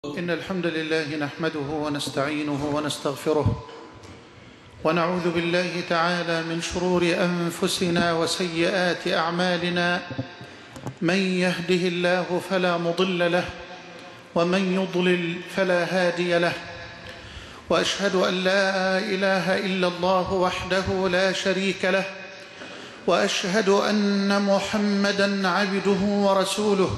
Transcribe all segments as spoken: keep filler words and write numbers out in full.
إن الحمد لله نحمده ونستعينه ونستغفره ونعوذ بالله تعالى من شرور أنفسنا وسيئات أعمالنا. من يهده الله فلا مضل له ومن يضلل فلا هادي له، وأشهد أن لا إله إلا الله وحده لا شريك له، وأشهد أن محمدًا عبده ورسوله.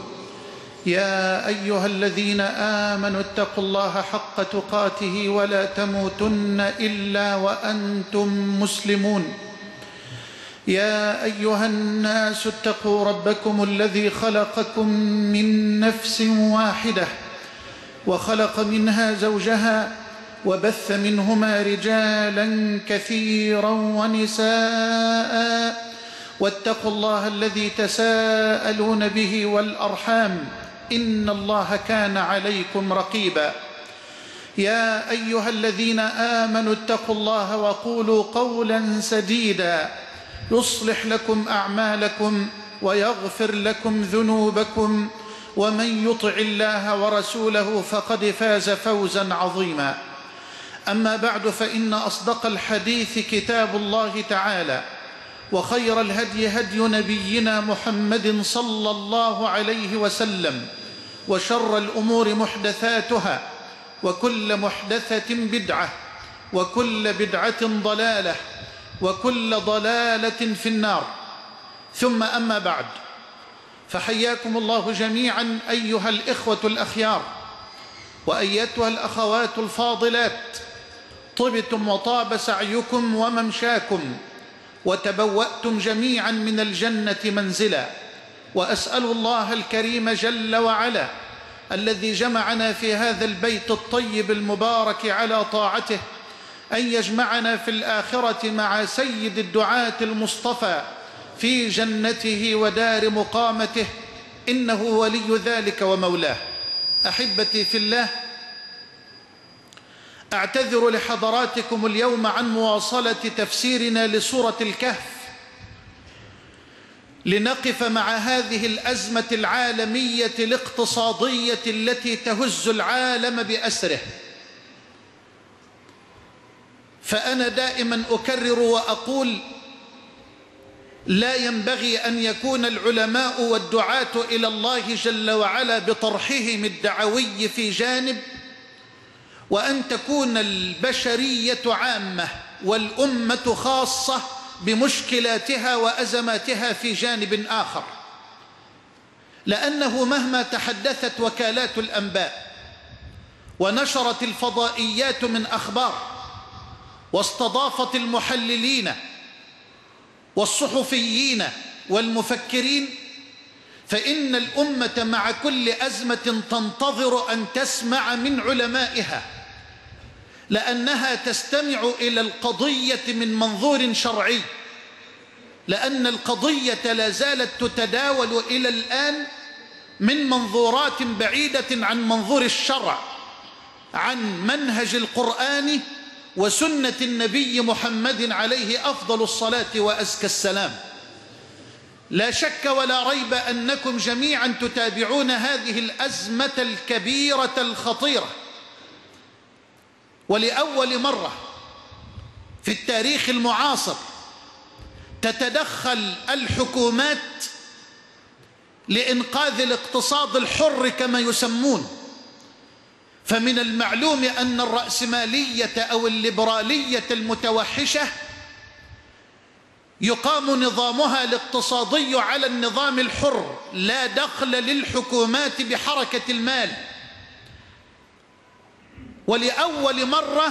يا أيها الذين آمنوا اتقوا الله حق تقاته ولا تموتن إلا وأنتم مسلمون. يا أيها الناس اتقوا ربكم الذي خلقكم من نفس واحدة وخلق منها زوجها وبث منهما رجالا كثيرا ونساء، واتقوا الله الذي تساءلون به والأرحام إن الله كان عليكم رقيبا. يا أيها الذين آمنوا اتقوا الله وقولوا قولا سديدا يصلح لكم أعمالكم ويغفر لكم ذنوبكم، ومن يطع الله ورسوله فقد فاز فوزا عظيما. أما بعد، فإن أصدق الحديث كتاب الله تعالى، وخير الهدي هدي نبينا محمد صلى الله عليه وسلم، وشر الأمور محدثاتها، وكل محدثة بدعة، وكل بدعة ضلالة، وكل ضلالة في النار. ثم أما بعد، فحياكم الله جميعا أيها الإخوة الأخيار، وأيتها الأخوات الفاضلات. طبتم وطاب سعيكم وممشاكم، وتبوأتم جميعا من الجنة منزلا. وأسأل الله الكريم جل وعلا الذي جمعنا في هذا البيت الطيب المبارك على طاعته أن يجمعنا في الآخرة مع سيد الدعاة المصطفى في جنته ودار مقامته، إنه ولي ذلك ومولاه. أحبتي في الله، أعتذر لحضراتكم اليوم عن مواصلة تفسيرنا لسورة الكهف، لنقف مع هذه الأزمة العالمية الاقتصادية التي تهز العالم بأسره. فأنا دائما أكرر وأقول: لا ينبغي أن يكون العلماء والدعاة إلى الله جل وعلا بطرحهم الدعوي في جانب، وأن تكون البشرية عامة والأمة خاصة بمشكلاتها وأزماتها في جانب آخر. لأنه مهما تحدثت وكالات الأنباء ونشرت الفضائيات من أخبار، واستضافت المحللين والصحفيين والمفكرين، فإن الأمة مع كل أزمة تنتظر أن تسمع من علمائها، لأنها تستمع إلى القضية من منظور شرعي، لأن القضية لا زالت تتداول إلى الآن من منظورات بعيدة عن منظور الشرع، عن منهج القرآن وسنة النبي محمد عليه أفضل الصلاة وأزكى السلام. لا شك ولا ريب أنكم جميعا تتابعون هذه الأزمة الكبيرة الخطيرة، ولأول مرة في التاريخ المعاصر تتدخل الحكومات لإنقاذ الاقتصاد الحر كما يسمون. فمن المعلوم أن الرأسمالية أو الليبرالية المتوحشة يقام نظامها الاقتصادي على النظام الحر، لا دخل للحكومات بحركة المال. ولأول مرة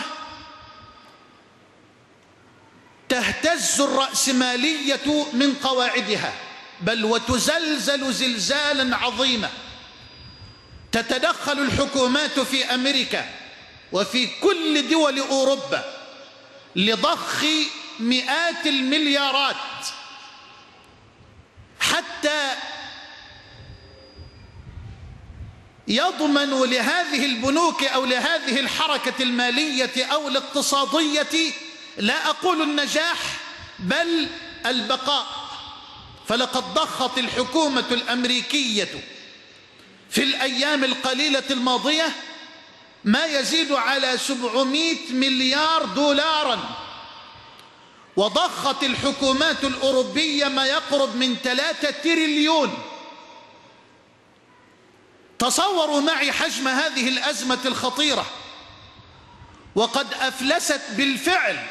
تهتز الرأسمالية من قواعدها، بل وتزلزل زلزالا عظيما. تتدخل الحكومات في أمريكا وفي كل دول أوروبا لضخ مئات المليارات، حتى يضمن لهذه البنوك أو لهذه الحركة المالية أو الاقتصادية، لا أقول النجاح بل البقاء. فلقد ضخت الحكومة الأمريكية في الأيام القليلة الماضية ما يزيد على سبعمائة مليار دولارا، وضخت الحكومات الأوروبية ما يقرب من ثلاثة تريليون. تصوروا معي حجم هذه الأزمة الخطيرة، وقد أفلست بالفعل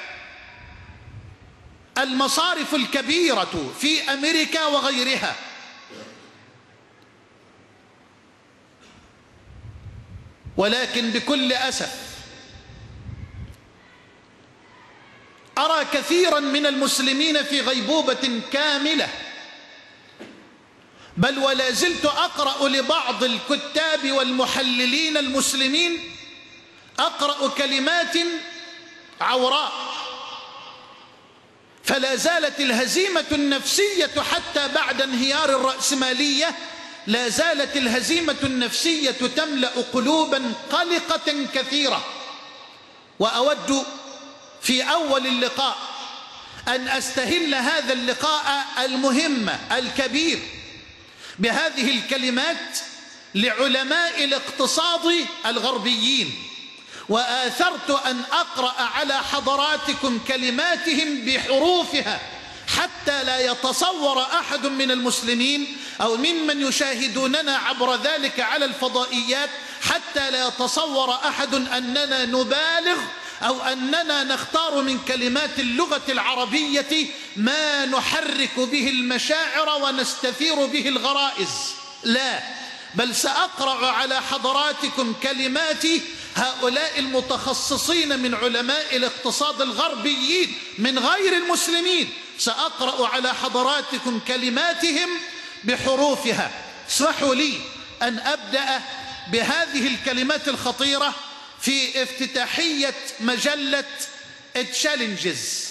المصارف الكبيرة في أمريكا وغيرها. ولكن بكل أسف أرى كثيرا من المسلمين في غيبوبة كاملة، بل ولا زلت أقرأ لبعض الكتاب والمحللين المسلمين، أقرأ كلمات عوراء، فلا زالت الهزيمة النفسية حتى بعد انهيار الرأسمالية، لا زالت الهزيمة النفسية تملأ قلوبا قلقة كثيرة. وأود في أول اللقاء أن أستهل هذا اللقاء المهم الكبير بهذه الكلمات لعلماء الاقتصاد الغربيين، وآثرت أن أقرأ على حضراتكم كلماتهم بحروفها حتى لا يتصور أحد من المسلمين أو ممن يشاهدوننا عبر ذلك على الفضائيات، حتى لا يتصور أحد أننا نبالغ أو أننا نختار من كلمات اللغة العربية ما نحرك به المشاعر ونستثير به الغرائز. لا، بل سأقرأ على حضراتكم كلمات هؤلاء المتخصصين من علماء الاقتصاد الغربيين من غير المسلمين، سأقرأ على حضراتكم كلماتهم بحروفها. اسمحوا لي أن أبدأ بهذه الكلمات الخطيرة في افتتاحية مجلة تشالنجز.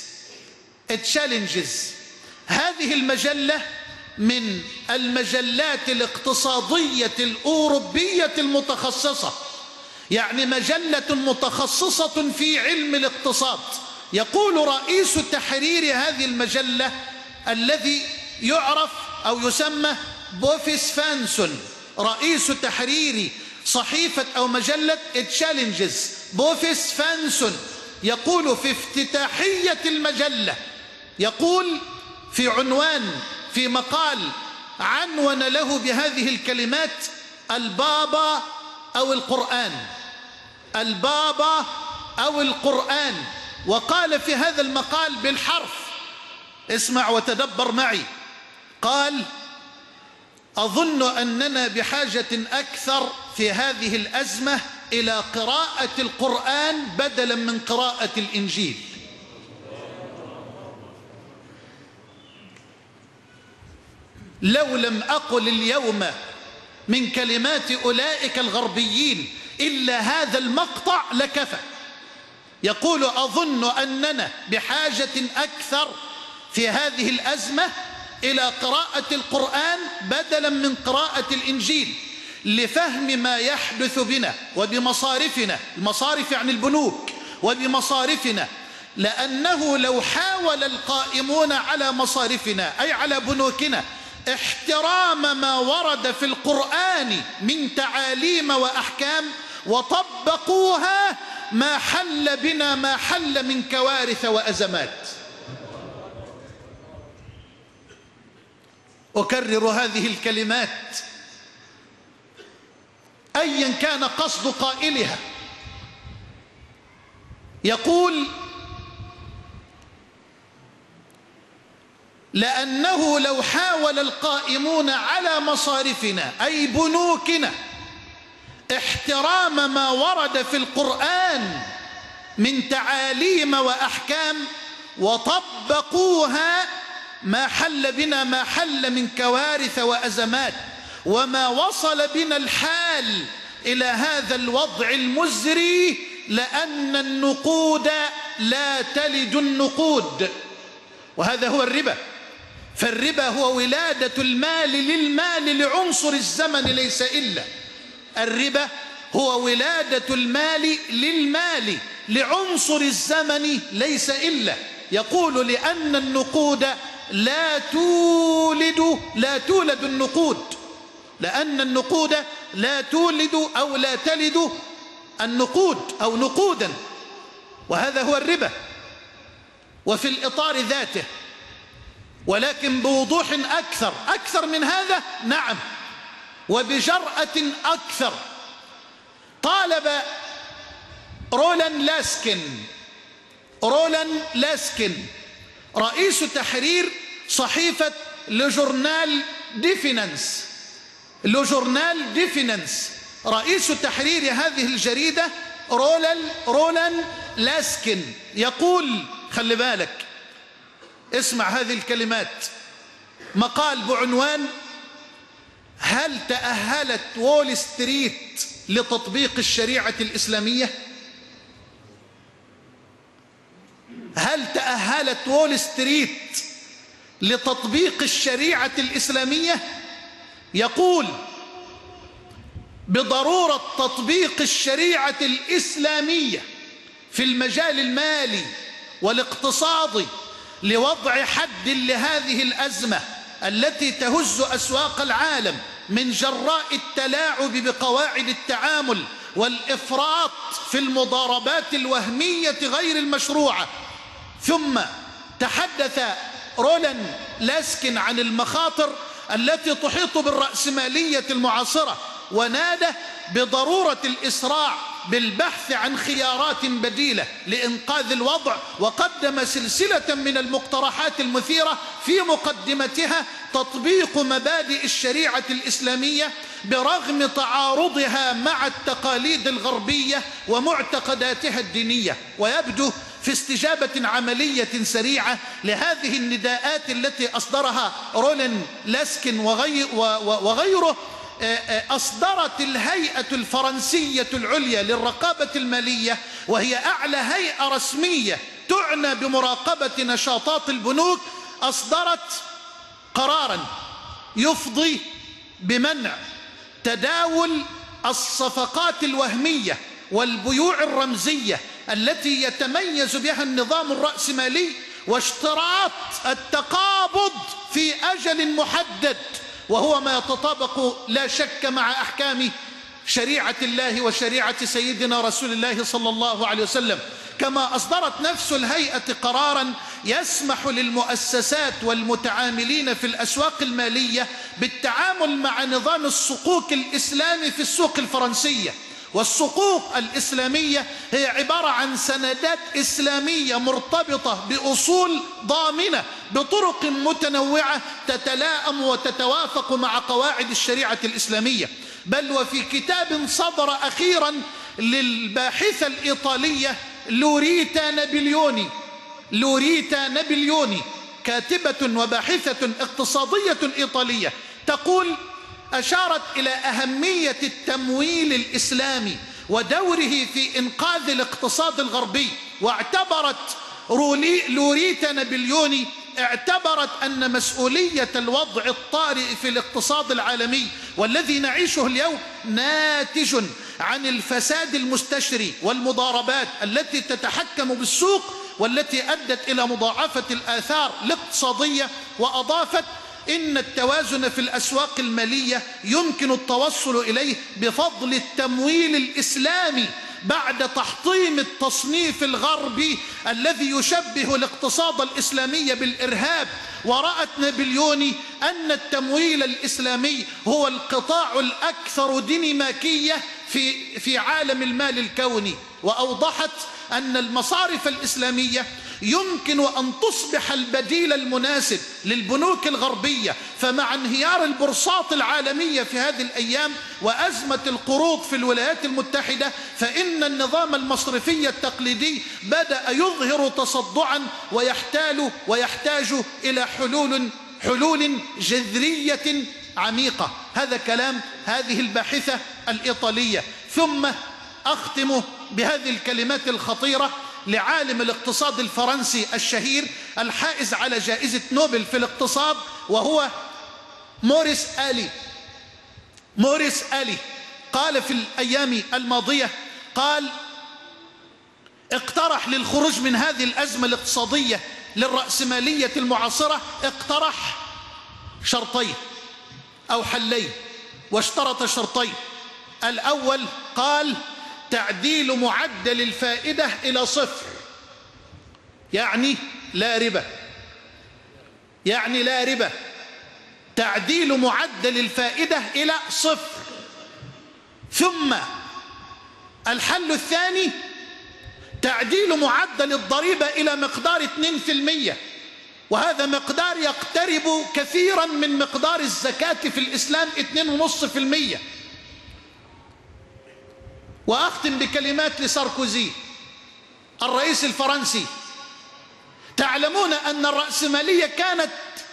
تشالنجز هذه المجلة من المجلات الاقتصادية الأوروبية المتخصصة، يعني مجلة متخصصة في علم الاقتصاد. يقول رئيس تحرير هذه المجلة الذي يعرف أو يسمى بوفيس فانسون، رئيس تحرير صحيفة أو مجلة تشالنجز بوفيس فانسون، يقول في افتتاحية المجلة، يقول في عنوان في مقال عنون له بهذه الكلمات: البابا أو القرآن، البابا أو القرآن. وقال في هذا المقال بالحرف، اسمع وتدبر معي، قال: أظن أننا بحاجة أكثر في هذه الأزمة إلى قراءة القرآن بدلا من قراءة الإنجيل. لو لم أقل اليوم من كلمات أولئك الغربيين إلا هذا المقطع لكفى. يقول: أظن أننا بحاجة أكثر في هذه الأزمة إلى قراءة القرآن بدلا من قراءة الإنجيل لفهم ما يحدث بنا وبمصارفنا، المصارف يعني البنوك، وبمصارفنا، لأنه لو حاول القائمون على مصارفنا أي على بنوكنا احترام ما ورد في القرآن من تعاليم وأحكام وطبقوها ما حل بنا ما حل من كوارث وأزمات. أكرر هذه الكلمات أيا كان قصد قائلها. يقول: لأنه لو حاول القائمون على مصارفنا أي بنوكنا احترام ما ورد في القرآن من تعاليم وأحكام وطبقوها ما حل بنا ما حل من كوارث وأزمات، وما وصل بنا الحال إلى هذا الوضع المزري لأن النقود لا تلد النقود، وهذا هو الربا. فالربا هو ولادة المال للمال لعنصر الزمن ليس إلا. الربا هو ولادة المال للمال لعنصر الزمن ليس إلا. يقول: لأن النقود لا تولد لا تولد النقود، لأن النقود لا تولد أو لا تلد النقود أو نقودا، وهذا هو الربا، وفي الإطار ذاته، ولكن بوضوح أكثر أكثر من هذا. نعم، وبجرأة أكثر طالب رولان لاسكن رولان لاسكن رئيس تحرير صحيفة لجورنال ديفينانس لجورنال ديفينانس رئيس تحرير هذه الجريدة رولان رولان لاسكن يقول، خلي بالك، اسمع هذه الكلمات، مقال بعنوان: هل تأهلت وول ستريت لتطبيق الشريعة الإسلامية؟ هل تأهلت وول ستريت لتطبيق الشريعة الإسلامية؟ يقول: بضرورة تطبيق الشريعة الإسلامية في المجال المالي والاقتصادي لوضع حد لهذه الأزمة التي تهز أسواق العالم من جراء التلاعب بقواعد التعامل والإفراط في المضاربات الوهمية غير المشروعة. ثم تحدث رولان لاسكن عن المخاطر التي تحيط بالرأسمالية المعاصرة، ونادى بضرورة الإسراع بالبحث عن خيارات بديلة لإنقاذ الوضع، وقدم سلسلة من المقترحات المثيرة في مقدمتها تطبيق مبادئ الشريعة الإسلامية برغم تعارضها مع التقاليد الغربية ومعتقداتها الدينية. ويبدو في استجابة عملية سريعة لهذه النداءات التي أصدرها رولان لاسكن وغيره، أصدرت الهيئة الفرنسية العليا للرقابة المالية، وهي أعلى هيئة رسمية تعنى بمراقبة نشاطات البنوك، أصدرت قراراً يفضي بمنع تداول الصفقات الوهمية والبيوع الرمزية التي يتميز بها النظام الرأسمالي، واشتراط التقابض في أجل محدد، وهو ما يتطابق لا شك مع أحكام شريعة الله وشريعة سيدنا رسول الله صلى الله عليه وسلم. كما أصدرت نفس الهيئة قراراً يسمح للمؤسسات والمتعاملين في الأسواق المالية بالتعامل مع نظام الصكوك الإسلامي في السوق الفرنسية. والصكوك الإسلامية هي عبارة عن سندات إسلامية مرتبطة بأصول ضامنة بطرق متنوعة تتلائم وتتوافق مع قواعد الشريعة الإسلامية. بل وفي كتاب صدر أخيرا للباحثة الإيطالية لوريتا نابليوني لوريتا نابليوني كاتبة وباحثة اقتصادية إيطالية، تقول: أشارت إلى أهمية التمويل الإسلامي ودوره في إنقاذ الاقتصاد الغربي، واعتبرت لوريتا نابليوني اعتبرت أن مسؤولية الوضع الطارئ في الاقتصاد العالمي والذي نعيشه اليوم ناتج عن الفساد المستشري والمضاربات التي تتحكم بالسوق والتي أدت إلى مضاعفة الآثار الاقتصادية. وأضافت: إن التوازن في الأسواق المالية يمكن التوصل إليه بفضل التمويل الإسلامي بعد تحطيم التصنيف الغربي الذي يشبه الاقتصاد الإسلامي بالإرهاب. ورأت نابليوني أن التمويل الإسلامي هو القطاع الأكثر ديناميكية في في عالم المال الكوني. وأوضحت أن المصارف الإسلامية يمكن أن تصبح البديل المناسب للبنوك الغربية. فمع انهيار البورصات العالمية في هذه الأيام وأزمة القروض في الولايات المتحدة، فإن النظام المصرفي التقليدي بدأ يظهر تصدعا ويحتال ويحتاج إلى حلول حلول جذرية عميقة. هذا كلام هذه الباحثة الإيطالية. ثم أختم بهذه الكلمات الخطيرة لعالم الاقتصاد الفرنسي الشهير الحائز على جائزة نوبل في الاقتصاد، وهو موريس آلي. موريس آلي قال في الأيام الماضية، قال: اقترح للخروج من هذه الأزمة الاقتصادية للرأسمالية المعاصرة، اقترح شرطين أو حلين، واشترط شرطين. الأول قال: تعديل معدل الفائدة إلى صفر، يعني لا ربا، يعني لا ربا، تعديل معدل الفائدة إلى صفر. ثم الحل الثاني تعديل معدل الضريبة إلى مقدار اثنين بالمئة، وهذا مقدار يقترب كثيرا من مقدار الزكاة في الإسلام، اثنين فاصلة خمسة بالمئة. وأختم بكلمات لساركوزي الرئيس الفرنسي. تعلمون أن الرأسمالية كانت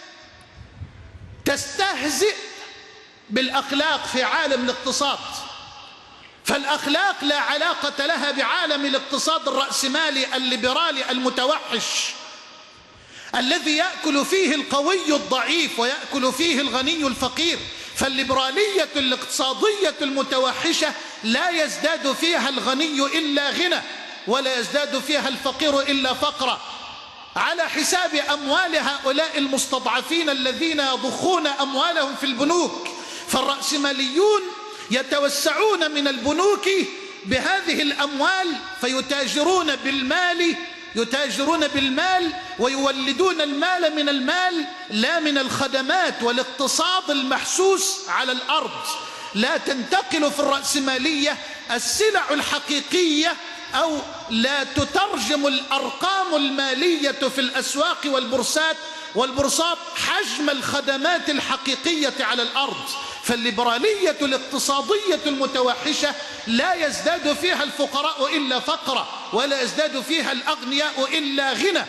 تستهزئ بالأخلاق في عالم الاقتصاد، فالأخلاق لا علاقة لها بعالم الاقتصاد الرأسمالي الليبرالي المتوحش الذي يأكل فيه القوي الضعيف ويأكل فيه الغني الفقير. فالليبرالية الاقتصادية المتوحشة لا يزداد فيها الغني إلا غنى، ولا يزداد فيها الفقير إلا فقرا، على حساب أموال هؤلاء المستضعفين الذين يضخون أموالهم في البنوك. فالرأسماليون يتوسعون من البنوك بهذه الأموال فيتاجرون بالمال، يتاجرون بالمال ويولدون المال من المال لا من الخدمات والاقتصاد المحسوس على الأرض. لا تنتقل في الرأسمالية السلع الحقيقية، أو لا تترجم الأرقام المالية في الأسواق والبورصات والبورصات حجم الخدمات الحقيقية على الأرض. فالليبرالية الاقتصادية المتوحشة لا يزداد فيها الفقراء إلا فقرا، ولا يزداد فيها الأغنياء إلا غنى.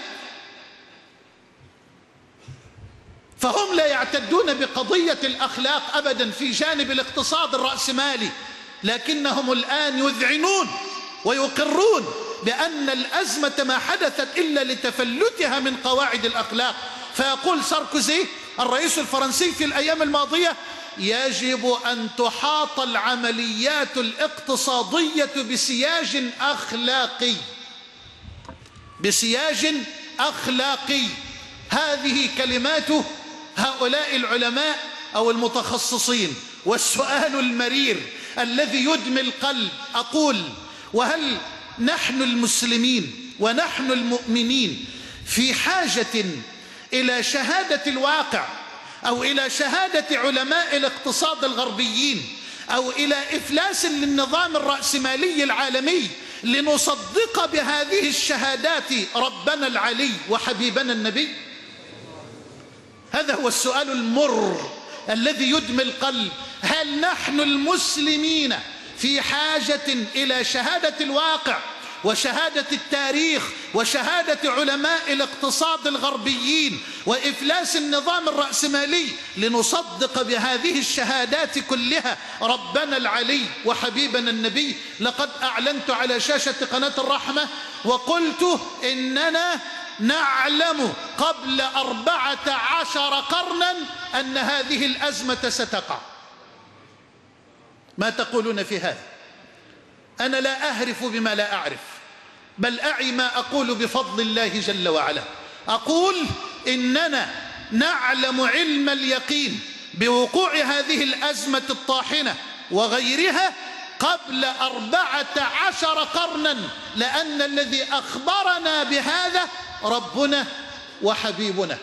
فهم لا يعتدون بقضية الأخلاق أبدا في جانب الاقتصاد الرأسمالي، لكنهم الآن يذعنون ويقرون بأن الأزمة ما حدثت إلا لتفلتها من قواعد الأخلاق. فيقول ساركوزي الرئيس الفرنسي في الأيام الماضية: يجب أن تحاط العمليات الاقتصادية بسياج أخلاقي، بسياج أخلاقي. هذه كلمات هؤلاء العلماء أو المتخصصين. والسؤال المرير الذي يدمي القلب، أقول: وهل نحن المسلمين ونحن المؤمنين في حاجة إلى شهادة الواقع، أو إلى شهادة علماء الاقتصاد الغربيين، أو إلى إفلاس للنظام الرأسمالي العالمي لنصدق بهذه الشهادات ربنا العلي وحبيبنا النبي؟ هذا هو السؤال المر الذي يدمي القلب. هل نحن المسلمين في حاجة إلى شهادة الواقع وشهادة التاريخ وشهادة علماء الاقتصاد الغربيين وإفلاس النظام الرأسمالي لنصدق بهذه الشهادات كلها ربنا العلي وحبيبنا النبي؟ لقد أعلنت على شاشة قناة الرحمة وقلت إننا نعلم قبل أربعة عشر قرنا أن هذه الأزمة ستقع. ما تقولون في هذا؟ أنا لا أهرف بما لا أعرف، بل أعي ما أقول بفضل الله جل وعلا. أقول إننا نعلم علم اليقين بوقوع هذه الأزمة الطاحنة وغيرها قبل أربعة عشر قرنا، لأن الذي أخبرنا بهذا ربنا وحبيبنا.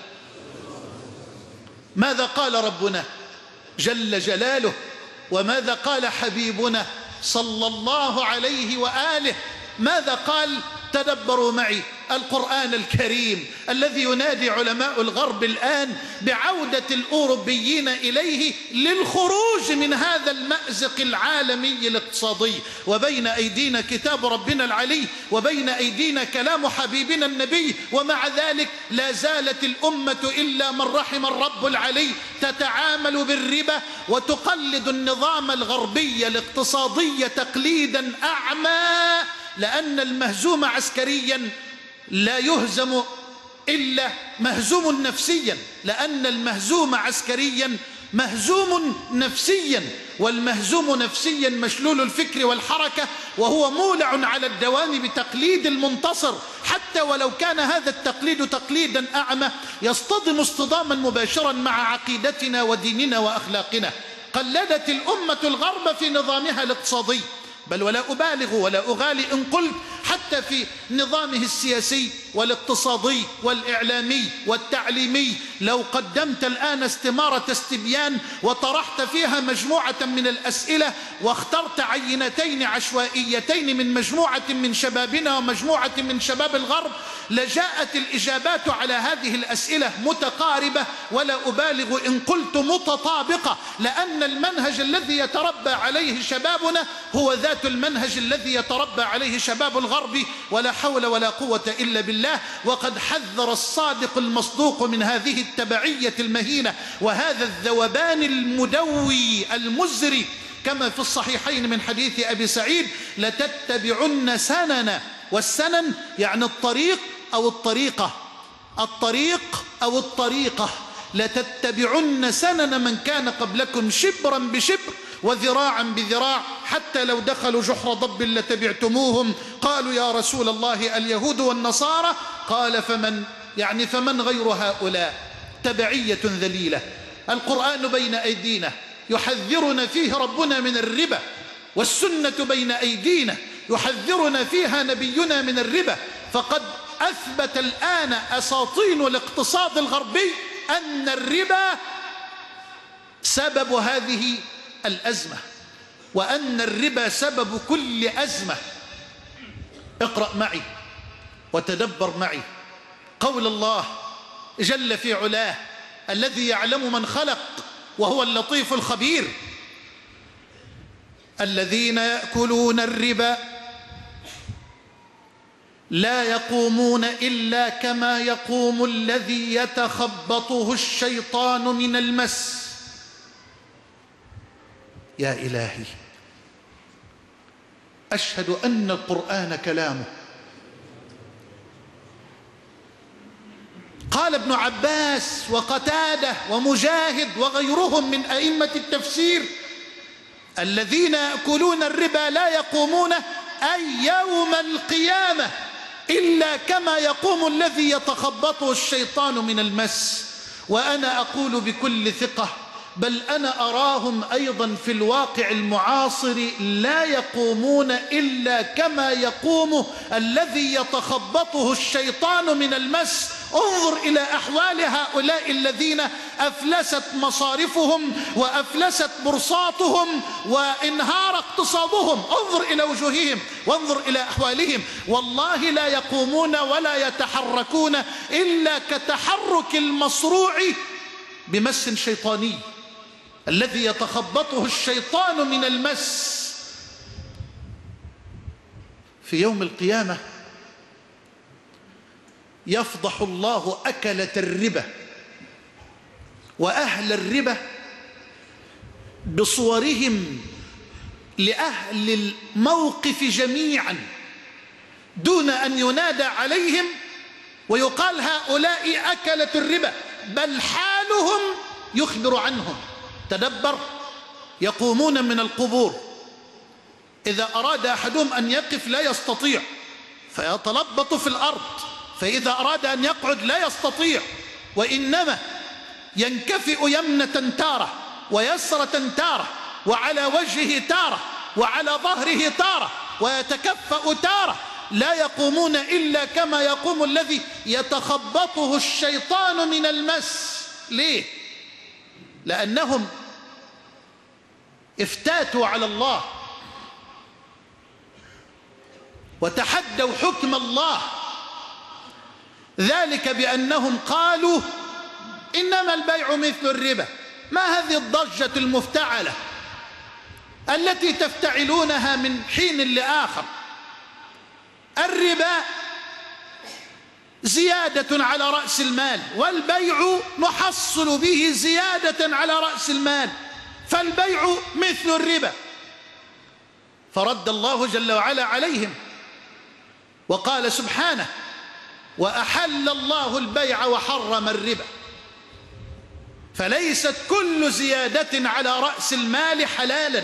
ماذا قال ربنا جل جلاله؟ وماذا قال حبيبنا صلى الله عليه وآله؟ ماذا قال؟ تدبروا معي القرآن الكريم الذي ينادي علماء الغرب الآن بعودة الأوروبيين إليه للخروج من هذا المأزق العالمي الاقتصادي. وبين أيدينا كتاب ربنا العلي، وبين أيدينا كلام حبيبنا النبي، ومع ذلك لا زالت الأمة إلا من رحم الرب العلي تتعامل بالربا وتقلد النظام الغربي الاقتصادي تقليدا أعمى، لأن المهزوم عسكريا لا يهزم إلا مهزوم نفسيا، لأن المهزوم عسكريا مهزوم نفسيا، والمهزوم نفسيا مشلول الفكر والحركة، وهو مولع على الدوام بتقليد المنتصر، حتى ولو كان هذا التقليد تقليدا أعمى يصطدم اصطداما مباشرا مع عقيدتنا وديننا وأخلاقنا. قلدت الأمة الغرب في نظامها الاقتصادي بل ولا أبالغ ولا أغالي إن قلت حتى في نظامه السياسي والاقتصادي والإعلامي والتعليمي، لو قدمت الآن استمارة استبيان وطرحت فيها مجموعة من الأسئلة واخترت عينتين عشوائيتين من مجموعة من شبابنا ومجموعة من شباب الغرب، لجاءت الإجابات على هذه الأسئلة متقاربة ولا أبالغ إن قلت متطابقة، لأن المنهج الذي يتربى عليه شبابنا هو ذات المنهج الذي يتربى عليه شباب الغرب، ولا حول ولا قوة إلا بالله. وقد حذر الصادق المصدوق من هذه التبعية المهينة وهذا الذوبان المدوي المزري، كما في الصحيحين من حديث أبي سعيد: لتتبعن سننا، والسنن يعني الطريق أو الطريقة، الطريق أو الطريقة، لتتبعن سنن من كان قبلكم شبرا بشبر وذراعا بذراع حتى لو دخلوا جحر ضب لتبعتموهم. قالوا يا رسول الله اليهود والنصارى؟ قال فمن يعني فمن غير هؤلاء؟ تبعية ذليلة. القرآن بين أيدينا يحذرنا فيه ربنا من الربا، والسنة بين أيدينا يحذرنا فيها نبينا من الربا، فقد أثبت الآن أساطين الاقتصاد الغربي أن الربا سبب هذه الأزمة، وأن الربا سبب كل أزمة. اقرأ معي وتدبر معي قول الله جل في علاه الذي يعلم من خلق وهو اللطيف الخبير: الذين يأكلون الربا لا يقومون إلا كما يقوم الذي يتخبطه الشيطان من المس. يا إلهي، أشهد أن القرآن كلامه. قال ابن عباس وقتادة ومجاهد وغيرهم من أئمة التفسير: الذين يأكلون الربا لا يقومون أي يوم القيامة إلا كما يقوم الذي يتخبطه الشيطان من المس. وأنا أقول بكل ثقة، بل أنا أراهم أيضا في الواقع المعاصر لا يقومون إلا كما يقوم الذي يتخبطه الشيطان من المس. انظر إلى أحوال هؤلاء الذين أفلست مصارفهم وأفلست بورصاتهم وانهار اقتصادهم، انظر إلى وجوههم وانظر إلى أحوالهم. والله لا يقومون ولا يتحركون إلا كتحرك المصروع بمس شيطاني، الذي يتخبطه الشيطان من المس. في يوم القيامة يفضح الله أكلة الربا وأهل الربا بصورهم لأهل الموقف جميعا دون أن ينادى عليهم ويقال هؤلاء أكلة الربا، بل حالهم يخبر عنهم. تدبر، يقومون من القبور، إذا أراد أحدهم أن يقف لا يستطيع فيتلبط في الأرض، فإذا أراد أن يقعد لا يستطيع، وإنما ينكفئ يمنة تارة ويسرة تارة وعلى وجهه تارة وعلى ظهره تارة ويتكفأ تارة. لا يقومون إلا كما يقوم الذي يتخبطه الشيطان من المس. ليه؟ لأنهم افتاتوا على الله وتحدوا حكم الله، ذلك بأنهم قالوا إنما البيع مثل الربا. ما هذه الضجة المفتعلة التي تفتعلونها من حين لآخر؟ الربا زيادة على رأس المال، والبيع نحصل به زيادة على رأس المال، فالبيع مثل الربا. فرد الله جل وعلا عليهم وقال سبحانه: وأحل الله البيع وحرم الربا. فليست كل زيادة على رأس المال حلالا،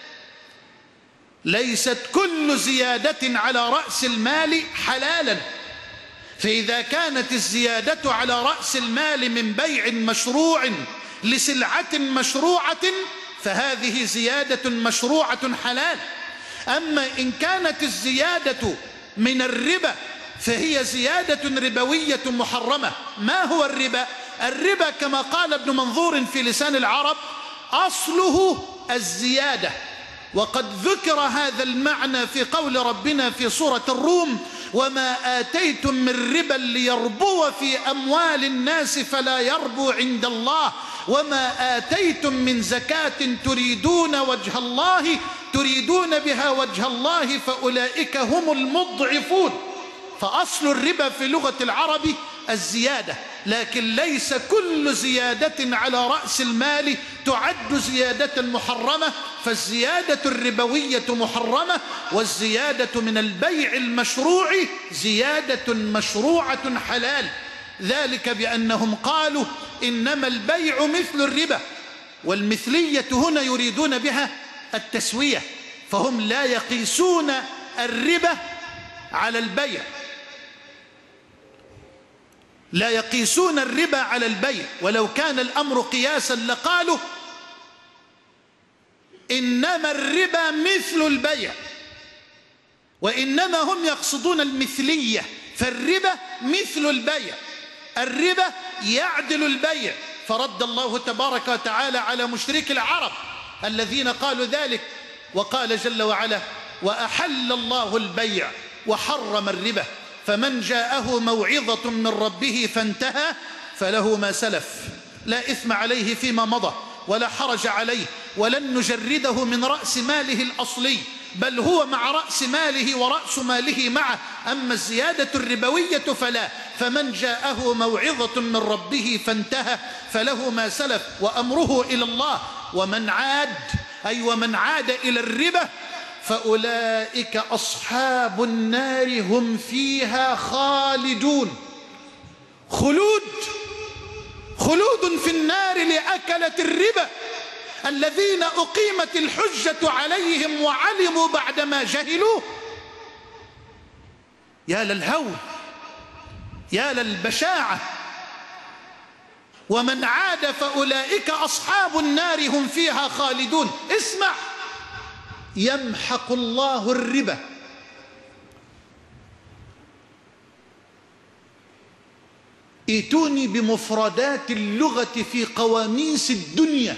ليست كل زيادة على رأس المال حلالا. فإذا كانت الزيادة على رأس المال من بيع مشروع لسلعة مشروعة فهذه زيادة مشروعة حلال. أما إن كانت الزيادة من الربا فهي زيادة ربوية محرمة. ما هو الربا؟ الربا كما قال ابن منظور في لسان العرب أصله الزيادة، وقد ذكر هذا المعنى في قول ربنا في سورة الروم: وما آتيتم من ربا ليربو في أموال الناس فلا يربو عند الله وما آتيتم من زكاة تريدون وجه الله تريدون بها وجه الله فأولئك هم المضعفون. فأصل الربا في لغة العرب الزيادة، لكن ليس كل زيادة على رأس المال تعد زيادة محرمة، فالزيادة الربوية محرمة، والزيادة من البيع المشروع زيادة مشروعة حلال، ذلك بأنهم قالوا إنما البيع مثل الربا، والمثلية هنا يريدون بها التسوية، فهم لا يقيسون الربا على البيع، لا يقيسون الربا على البيع، ولو كان الأمر قياسا لقالوا إنما الربا مثل البيع، وإنما هم يقصدون المثلية، فالربا مثل البيع، الربا يعدل البيع. فرد الله تبارك وتعالى على مشرك العرب الذين قالوا ذلك، وقال جل وعلا: وأحل الله البيع وحرم الربا فمن جاءه موعظة من ربه فانتهى فله ما سلف لا إثم عليه فيما مضى ولا حرج عليه ولن نجرده من رأس ماله الأصلي، بل هو مع رأس ماله ورأس ماله معه. أما الزيادة الربوية فلا، فمن جاءه موعظة من ربه فانتهى فله ما سلف وأمره إلى الله ومن عاد أي ومن عاد إلى الربا فأولئك أصحاب النار هم فيها خالدون. خلود خلود في النار لأكلة الربا الذين أقيمت الحجة عليهم وعلموا بعدما جهلوا. يا للهول، يا للبشاعة. ومن عاد فأولئك أصحاب النار هم فيها خالدون. اسمع: يمحق الله الربا. ائتوني بمفردات اللغة في قواميس الدنيا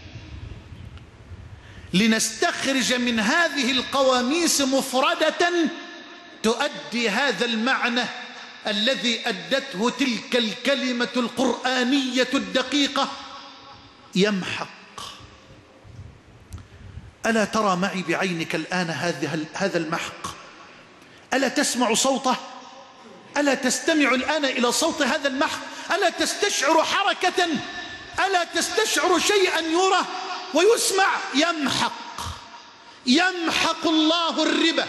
لنستخرج من هذه القواميس مفردة تؤدي هذا المعنى الذي أدته تلك الكلمة القرآنية الدقيقة: يمحق. ألا ترى معي بعينك الآن هذا المحق؟ ألا تسمع صوته؟ ألا تستمع الآن إلى صوت هذا المحق؟ ألا تستشعر حركة؟ ألا تستشعر شيئا يرى ويسمع؟ يمحق يمحق الله الربا.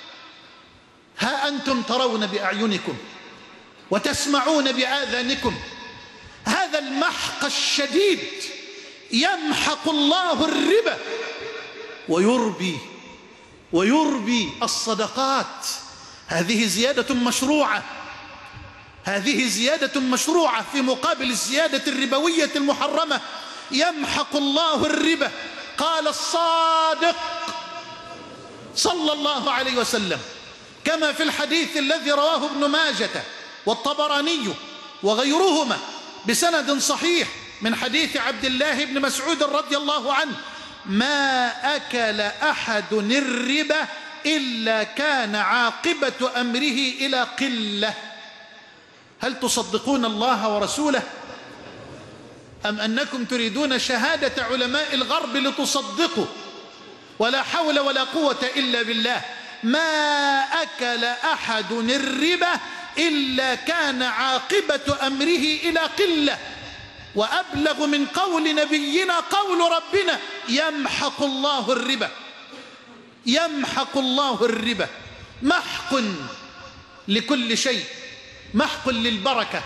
ها أنتم ترون بأعينكم وتسمعون بآذانكم هذا المحق الشديد. يمحق الله الربا ويربي ويربي الصدقات. هذه زيادة مشروعة، هذه زيادة مشروعة في مقابل الزيادة الربوية المحرمة. يمحق الله الربا. قال الصادق صلى الله عليه وسلم كما في الحديث الذي رواه ابن ماجة والطبراني وغيرهما بسند صحيح من حديث عبد الله بن مسعود رضي الله عنه: ما أكل أحد الربا إلا كان عاقبة أمره إلى قلة. هل تصدقون الله ورسوله أم أنكم تريدون شهادة علماء الغرب لتصدقوا؟ ولا حول ولا قوة إلا بالله. ما أكل أحد الربا إلا كان عاقبة أمره إلى قلة. وأبلغ من قول نبينا قول ربنا: يمحق الله الربا. يمحق الله الربا. محق لكل شيء، محق للبركة،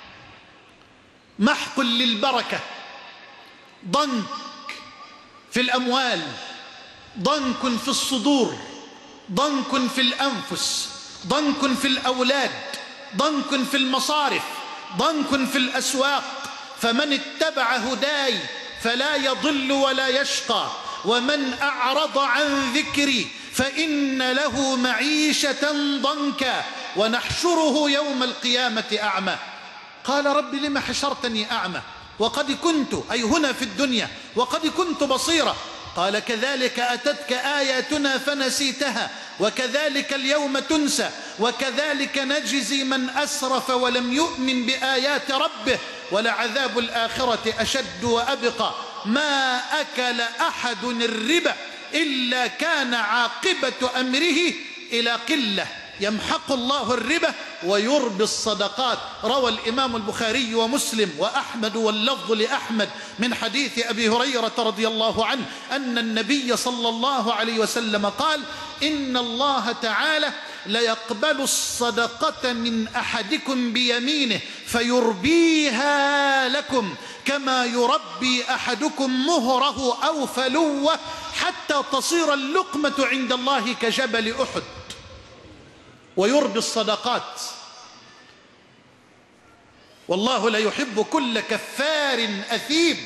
محق للبركة. ضنك في الأموال، ضنك في الصدور، ضنك في الأنفس، ضنك في الأولاد، ضنك في المصارف، ضنك في الأسواق. فمن اتبع هداي فلا يضل ولا يشقى، ومن أعرض عن ذكري فإن له معيشة ضنكا ونحشره يوم القيامة أعمى. قال رب لم حشرتني أعمى وقد كنت، أي هنا في الدنيا، وقد كنت بصيرا. قال كذلك أتتك آياتنا فنسيتها وكذلك اليوم تنسى وكذلك نجزي من أسرف ولم يؤمن بآيات ربه ولعذاب الآخرة أشد وأبقى. ما أكل أحد الربا إلا كان عاقبة أمره إلى قلة، يمحق الله الربا ويربي الصدقات. روى الإمام البخاري ومسلم وأحمد واللفظ لأحمد من حديث أبي هريرة رضي الله عنه أن النبي صلى الله عليه وسلم قال: إن الله تعالى ليقبل الصدقة من أحدكم بيمينه فيربيها لكم كما يربي أحدكم مهره أو فلوه حتى تصير اللقمة عند الله كجبل أحد. ويربي الصدقات. والله لا يحب كل كفار أثيم.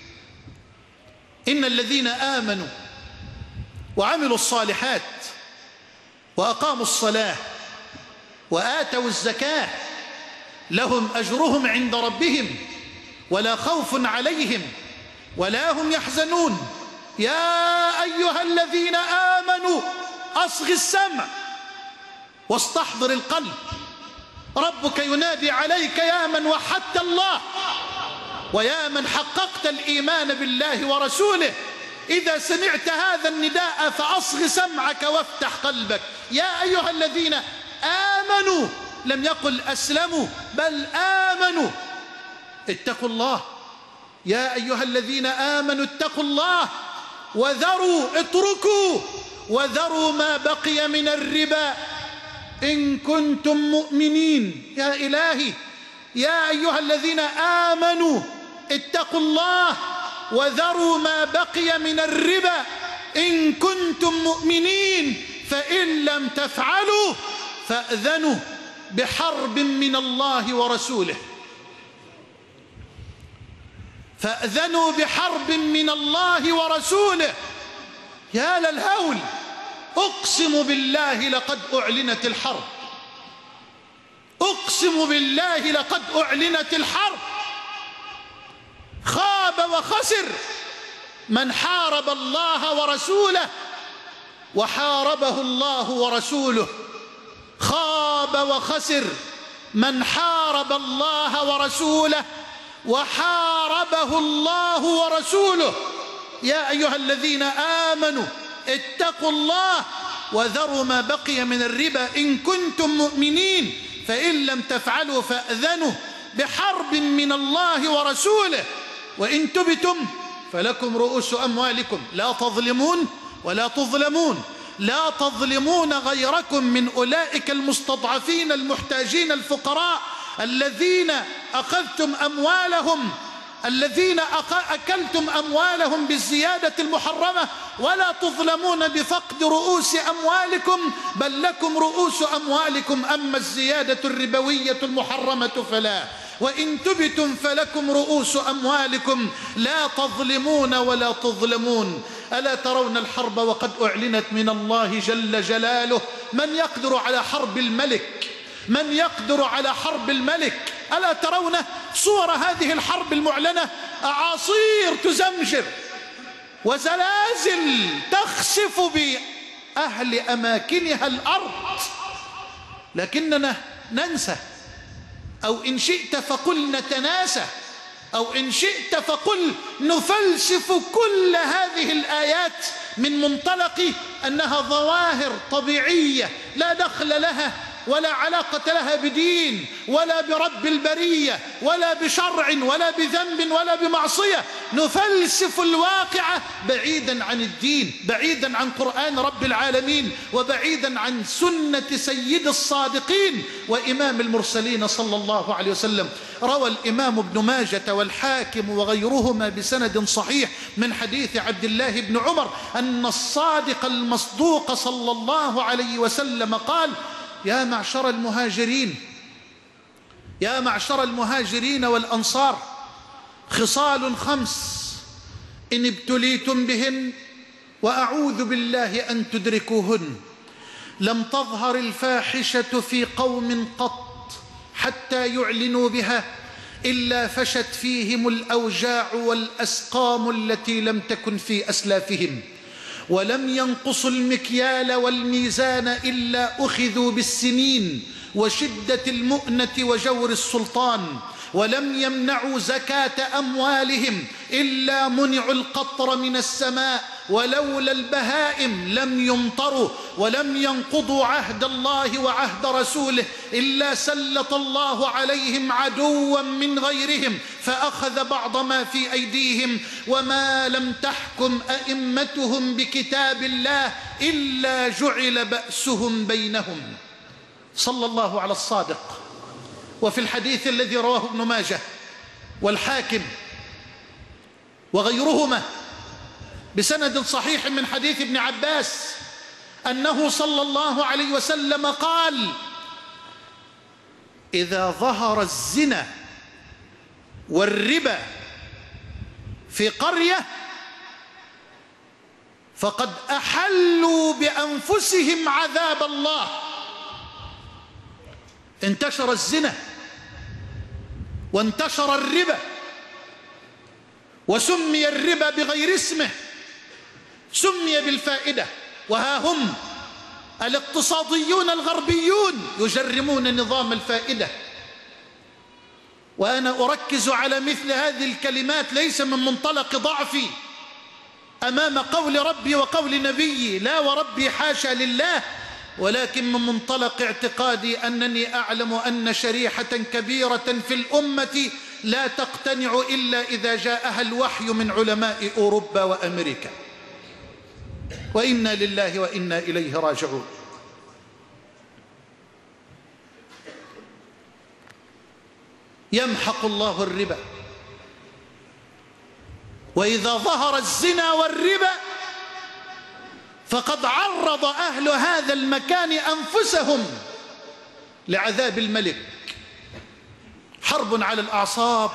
إن الذين آمنوا وعملوا الصالحات وأقاموا الصلاة وآتوا الزكاة لهم أجرهم عند ربهم ولا خوف عليهم ولا هم يحزنون. يا أيها الذين آمنوا أصغ السمع واستحضر القلب. ربك ينادي عليك يا من وحدت الله ويا من حققت الإيمان بالله ورسوله. إذا سمعت هذا النداء فأصغ سمعك وافتح قلبك. يا أيها الذين آمنوا، لم يقل أسلموا بل آمنوا. اتقوا الله. يا أيها الذين آمنوا اتقوا الله وذروا، اتركوا وذروا ما بقي من الربا إن كنتم مؤمنين. يا إلهي، يا أيها الذين آمنوا اتقوا الله وذروا ما بقي من الربا إن كنتم مؤمنين فإن لم تفعلوا فأذنوا بحرب من الله ورسوله. فأذنوا بحرب من الله ورسوله. يا للهول، أقسم بالله لقد أعلنت الحرب. أقسم بالله لقد أعلنت الحرب. خاب وخسر من حارب الله ورسوله وحاربه الله ورسوله. خاب وخسر من حارب الله ورسوله وحاربه الله ورسوله. يا أيها الذين آمنوا اتقوا الله وذروا ما بقي من الربا إن كنتم مؤمنين فإن لم تفعلوا فأذنوا بحرب من الله ورسوله وإن تبتم فلكم رؤوس أموالكم لا تظلمون ولا تظلمون. لا تظلمون غيركم من أولئك المستضعفين المحتاجين الفقراء الذين أخذتم أموالهم الذين أكلتم أموالهم بالزيادة المحرمة، ولا تظلمون بفقد رؤوس أموالكم بل لكم رؤوس أموالكم. أما الزيادة الربوية المحرمة فلا. وإن تبتم فلكم رؤوس أموالكم لا تظلمون ولا تظلمون. ألا ترون الحرب وقد أعلنت من الله جل جلاله؟ من يقدر على حرب الملك؟ من يقدر على حرب الملك؟ ألا ترون صور هذه الحرب المعلنة؟ أعاصير تزمجر وزلازل تخسف بأهل أماكنها الأرض، لكننا ننسى، أو إن شئت فقل نتناسى، أو إن شئت فقل نفلسف كل هذه الآيات من منطلق أنها ظواهر طبيعية لا دخل لها ولا علاقة لها بدين ولا برب البرية ولا بشرع ولا بذنب ولا بمعصية. نفلسف الواقع بعيدا عن الدين، بعيدا عن قرآن رب العالمين، وبعيدا عن سنة سيد الصادقين وإمام المرسلين صلى الله عليه وسلم. روى الإمام ابن ماجة والحاكم وغيرهما بسند صحيح من حديث عبد الله بن عمر أن الصادق المصدوق صلى الله عليه وسلم قال: يا معشر المهاجرين يا معشر المهاجرين والأنصار، خصال خمس إن ابتليتم بهن وأعوذ بالله أن تدركوهن. لم تظهر الفاحشة في قوم قط حتى يعلنوا بها إلا فشت فيهم الأوجاع والأسقام التي لم تكن في أسلافهم، ولم ينقصوا المكيال والميزان إلا أخذوا بالسنين وشدة المؤنة وجور السلطان، ولم يمنعوا زكاة أموالهم إلا منعوا القطر من السماء، ولولا البهائم لم يمطروا، ولم ينقضوا عهد الله وعهد رسوله إلا سلط الله عليهم عدوا من غيرهم فأخذ بعض ما في أيديهم، وما لم تحكم أئمتهم بكتاب الله إلا جعل بأسهم بينهم. صلى الله على الصادق. وفي الحديث الذي رواه ابن ماجه والحاكم وغيرهما بسند صحيح من حديث ابن عباس أنه صلى الله عليه وسلم قال: إذا ظهر الزنا والربا في قرية فقد أحلوا بأنفسهم عذاب الله. انتشر الزنا وانتشر الربا وسمي الربا بغير اسمه، سمي بالفائدة، وها هم الاقتصاديون الغربيون يجرمون نظام الفائدة. وأنا أركز على مثل هذه الكلمات ليس من منطلق ضعفي أمام قول ربي وقول نبيي، لا وربي حاشا لله، ولكن من منطلق اعتقادي أنني أعلم أن شريحة كبيرة في الأمة لا تقتنع إلا إذا جاءها الوحي من علماء أوروبا وأمريكا، وإنا لله وإنا إليه راجعون. يمحق الله الربا، وإذا ظهر الزنا والربا فقد عرض أهل هذا المكان أنفسهم لعذاب الملك. حرب على الأعصاب،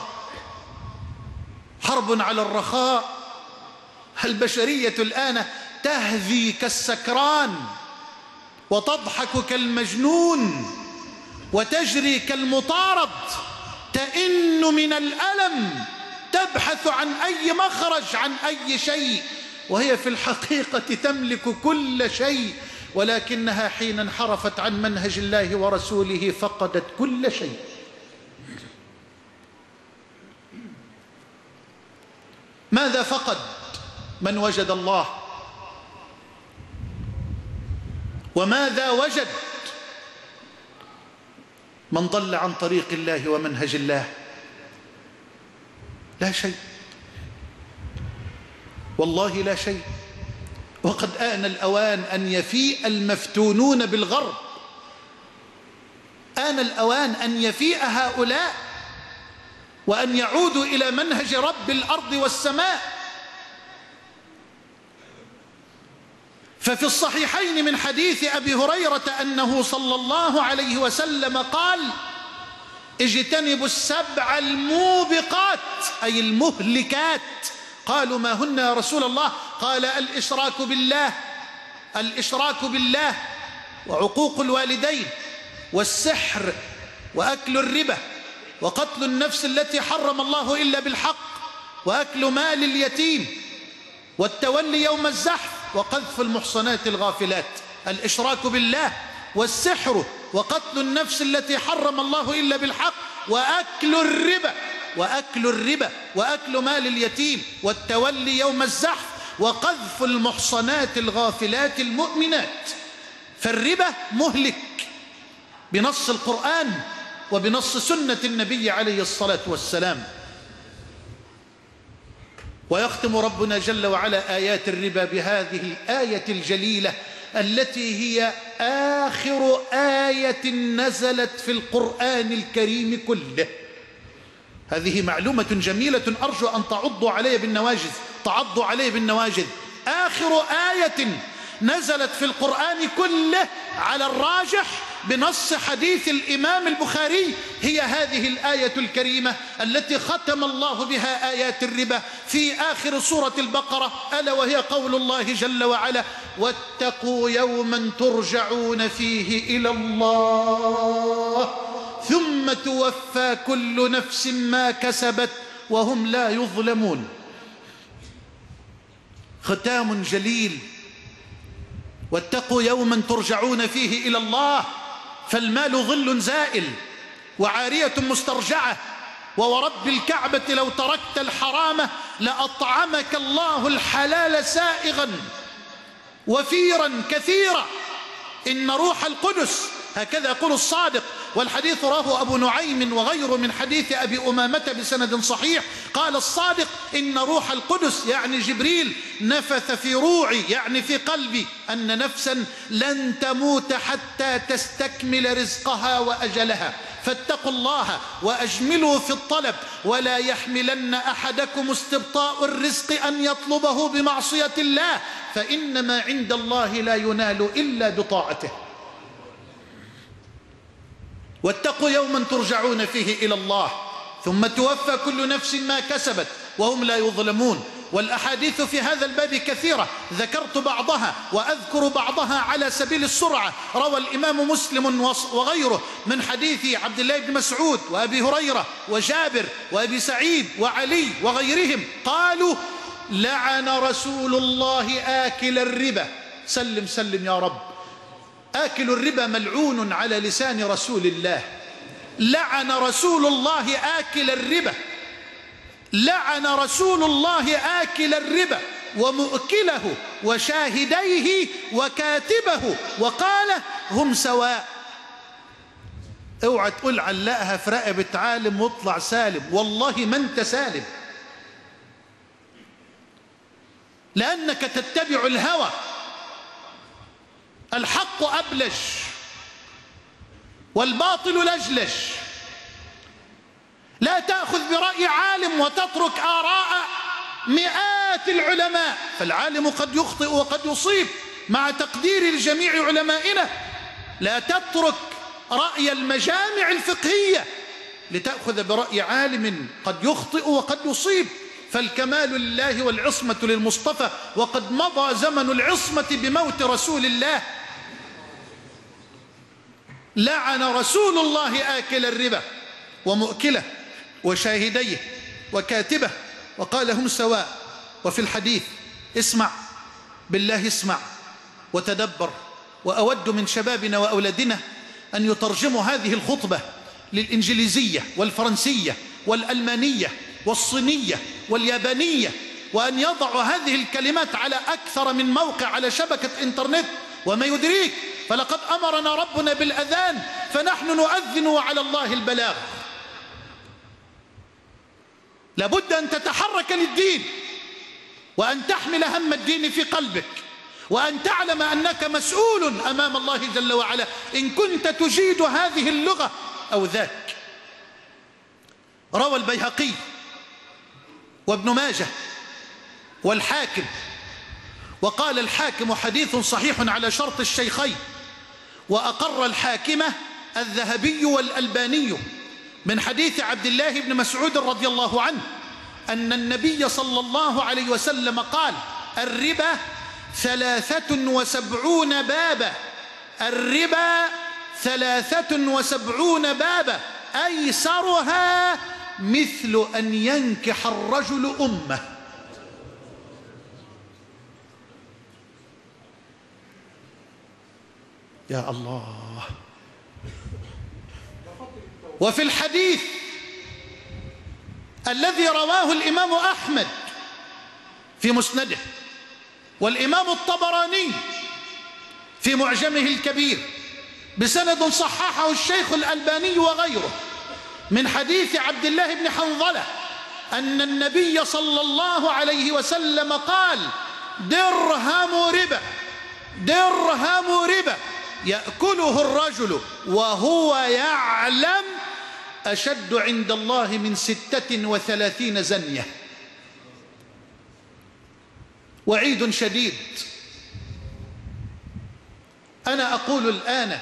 حرب على الرخاء. البشرية الآن تهذي كالسكران وتضحك كالمجنون وتجري كالمطارد، تئن من الألم، تبحث عن أي مخرج، عن أي شيء، وهي في الحقيقة تملك كل شيء، ولكنها حين انحرفت عن منهج الله ورسوله فقدت كل شيء. ماذا فقد من وجد الله؟ وماذا وجد من ضل عن طريق الله ومنهج الله؟ لا شيء، والله لا شيء. وقد آن الأوان أن يفيء المفتونون بالغرب، آن الأوان أن يفيء هؤلاء وأن يعودوا إلى منهج رب الأرض والسماء. ففي الصحيحين من حديث أبي هريرة أنه صلى الله عليه وسلم قال: اجتنبوا السبع الموبقات، أي المهلكات. قالوا: ما هن يا رسول الله؟ قال: الإشراك بالله، الإشراك بالله وعقوق الوالدين والسحر وأكل الربا وقتل النفس التي حرم الله إلا بالحق وأكل مال اليتيم والتولي يوم الزحف وقذف المحصنات الغافلات. الإشراك بالله والسحر وقتل النفس التي حرم الله إلا بالحق وأكل الربا وأكل الربا وأكل مال اليتيم والتولي يوم الزحف وقذف المحصنات الغافلات المؤمنات. فالربا مهلك بنص القرآن وبنص سنة النبي عليه الصلاة والسلام. ويختم ربنا جل وعلا آيات الربا بهذه الآية الجليلة التي هي آخر آية نزلت في القرآن الكريم كله. هذه معلومة جميلة أرجو أن تعضوا علي بالنواجذ، تعضوا علي بالنواجذ. آخر آية نزلت في القرآن كله على الراجح بنص حديث الإمام البخاري، هي هذه الآية الكريمة التي ختم الله بها آيات الربا في آخر سورة البقرة، ألا وهي قول الله جل وعلا: واتقوا يوما ترجعون فيه إلى الله ثم توفى كل نفس ما كسبت وهم لا يظلمون. ختام جليل: واتقوا يوما ترجعون فيه إلى الله، فالمال ظل زائل وعارية مسترجعة، وورب الكعبة لو تركت الحرام لأطعمك الله الحلال سائغا وفيرا كثيرا. إن روح القدس، هكذا يقول الصادق، والحديث رواه أبو نعيم وغيره من حديث أبي أمامة بسند صحيح، قال الصادق: إن روح القدس يعني جبريل نفث في روعي يعني في قلبي أن نفسا لن تموت حتى تستكمل رزقها وأجلها، فاتقوا الله وأجملوا في الطلب، ولا يحملن أحدكم استبطاء الرزق أن يطلبه بمعصية الله، فإنما عند الله لا ينال إلا بطاعته. واتقوا يوما ترجعون فيه إلى الله ثم توفى كل نفس ما كسبت وهم لا يظلمون. والأحاديث في هذا الباب كثيرة، ذكرت بعضها وأذكر بعضها على سبيل السرعة. روى الإمام مسلم وغيره من حديث عبد الله بن مسعود وأبي هريرة وجابر وأبي سعيد وعلي وغيرهم قالوا: لعن رسول الله آكل الربا. سلم سلم يا رب. آكل الربا ملعون على لسان رسول الله. لعن رسول الله آكل الربا، لعن رسول الله آكل الربا ومؤكله وشاهديه وكاتبه، وقال: هم سواء. اوعى تقول علقها في رقبة عالم واطلع سالم، والله ما انت سالم، لأنك تتبع الهوى. الحق أبلج والباطل لجلج. لا تأخذ برأي عالم وتترك آراء مئات العلماء، فالعالم قد يخطئ وقد يصيب مع تقدير لجميع علمائنا. لا تترك رأي المجامع الفقهية لتأخذ برأي عالم قد يخطئ وقد يصيب، فالكمال لله والعصمة للمصطفى، وقد مضى زمن العصمة بموت رسول الله. لعن رسول الله آكل الربا ومؤكله وشاهديه وكاتبه، وقال: هم سواء. وفي الحديث، اسمع بالله، اسمع وتدبر، وأود من شبابنا وأولادنا أن يترجموا هذه الخطبة للإنجليزية والفرنسية والألمانية والصينية واليابانية، وأن يضعوا هذه الكلمات على أكثر من موقع على شبكة إنترنت. وما يدريك، فلقد أمرنا ربنا بالأذان، فنحن نؤذن وعلى الله البلاغ. لابد أن تتحرك للدين، وأن تحمل هم الدين في قلبك، وأن تعلم أنك مسؤول أمام الله جل وعلا إن كنت تجيد هذه اللغة أو ذاك. روى البيهقي وابن ماجه والحاكم، وقال الحاكم: حديث صحيح على شرط الشيخين، وأقر الحاكمة الذهبي والألباني من حديث عبد الله بن مسعود رضي الله عنه أن النبي صلى الله عليه وسلم قال: الربا ثلاثة وسبعون بابا، الربا ثلاثة وسبعون بابا، أيسرها مثل أن ينكح الرجل أمه. يا الله. وفي الحديث الذي رواه الإمام أحمد في مسنده، والإمام الطبراني في معجمه الكبير بسند صححه الشيخ الألباني وغيره، من حديث عبد الله بن حنظلة أن النبي صلى الله عليه وسلم قال: درهم ربا، درهم ربا يأكله الرجل وهو يعلم أشد عند الله من ستة وثلاثين زنية. وعيد شديد أنا أقول الآن: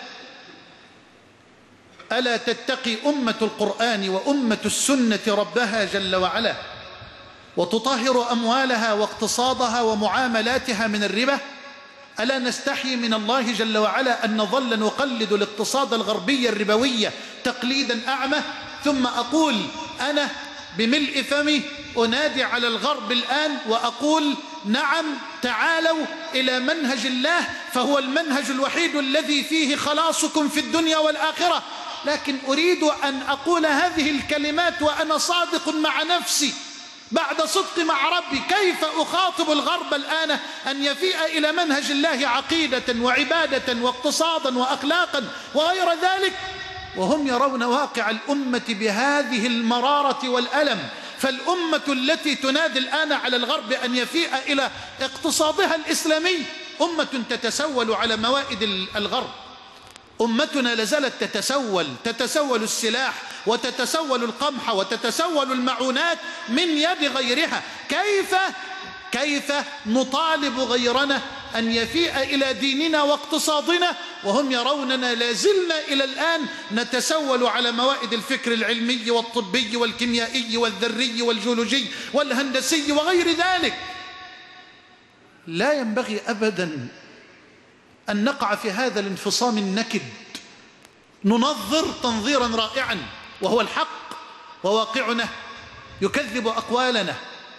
ألا تتقي أمة القرآن وأمة السنة ربها جل وعلا وتطهر أموالها واقتصادها ومعاملاتها من الربا؟ ألا نستحي من الله جل وعلا أن نظل نقلد الاقتصاد الغربي الربوي تقليدا أعمى؟ ثم أقول أنا بملء فمي أنادي على الغرب الآن وأقول: نعم، تعالوا إلى منهج الله، فهو المنهج الوحيد الذي فيه خلاصكم في الدنيا والآخرة. لكن أريد أن أقول هذه الكلمات وأنا صادق مع نفسي بعد صدق مع ربي. كيف أخاطب الغرب الآن أن يفيء إلى منهج الله عقيدة وعبادة واقتصادا وأخلاقا وغير ذلك وهم يرون واقع الأمة بهذه المرارة والألم؟ فالأمة التي تنادي الآن على الغرب أن يفيء إلى اقتصادها الإسلامي أمة تتسول على موائد الغرب. أمتنا لازالت تتسول تتسول السلاح وتتسول القمح وتتسول المعونات من يد غيرها. كيف كيف نطالب غيرنا أن يفيء إلى ديننا واقتصادنا وهم يروننا لازلنا إلى الآن نتسول على موائد الفكر العلمي والطبي والكيميائي والذري والجيولوجي والهندسي وغير ذلك؟ لا ينبغي أبدا أن نقع في هذا الانفصام النكد. ننظر تنظيرا رائعا وهو الحق، وواقعنا يكذب أقوالنا